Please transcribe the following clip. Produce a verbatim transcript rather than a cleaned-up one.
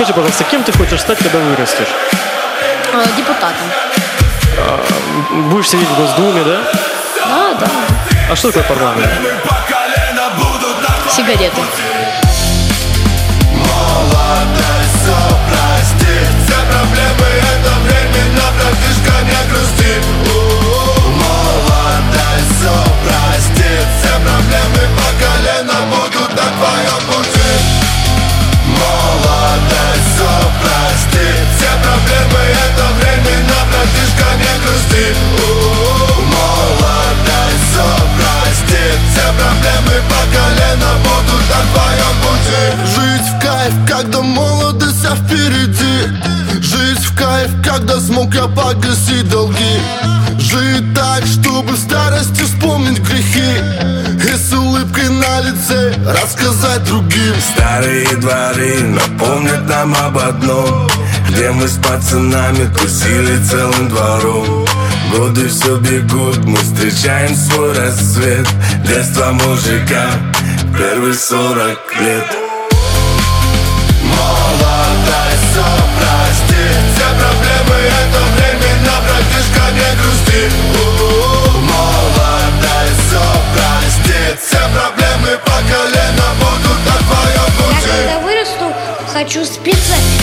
Скажи, пожалуйста, кем ты хочешь стать, когда вырастешь? Э, депутатом. А, будешь сидеть в Госдуме, да? Да, да. А что такое парламент? Сигареты. Молодость, все прости. Все проблемы это временно, братишка, не грусти. Молодость, все прости. Все проблемы по колено будут на твоем пути. Молодость, все прости. Все проблемы это временно, братишка, не грусти. Молодость, все прости. Все проблемы по колено будут на твоем пути. Жить в кайф, когда молодость вся впереди. Жить в кайф, когда смог я погасить долги. Жить так, чтобы в старости вспомнить грехи и с улыбкой на лице рассказать другим. Старые дворы напомнят нам об одном, где мы с пацанами тусили целым двором. Годы все бегут, мы встречаем свой рассвет. Детство мужика, первые сорок лет. Молодость, все прости. Все проблемы это временно, братишка, не грусти. Молодость, все прости. Все проблемы по колено будут на твоем Я пути. когда вырасту, хочу спиться